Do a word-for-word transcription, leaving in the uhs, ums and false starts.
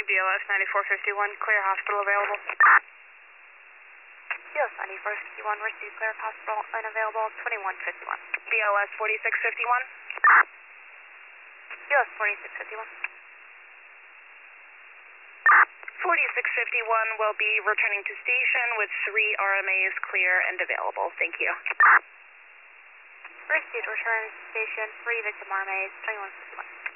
B L S ninety-four fifty-one, clear hospital available. B L S ninety-four fifty-one, receive clear hospital, unavailable, twenty-one fifty-one. B L S forty-six fifty-one. B L S forty-six fifty-one. forty-six fifty-one will be returning to station with three R M As clear and available. Thank you. Received, return to station, three victim R M As, twenty-one fifty-one.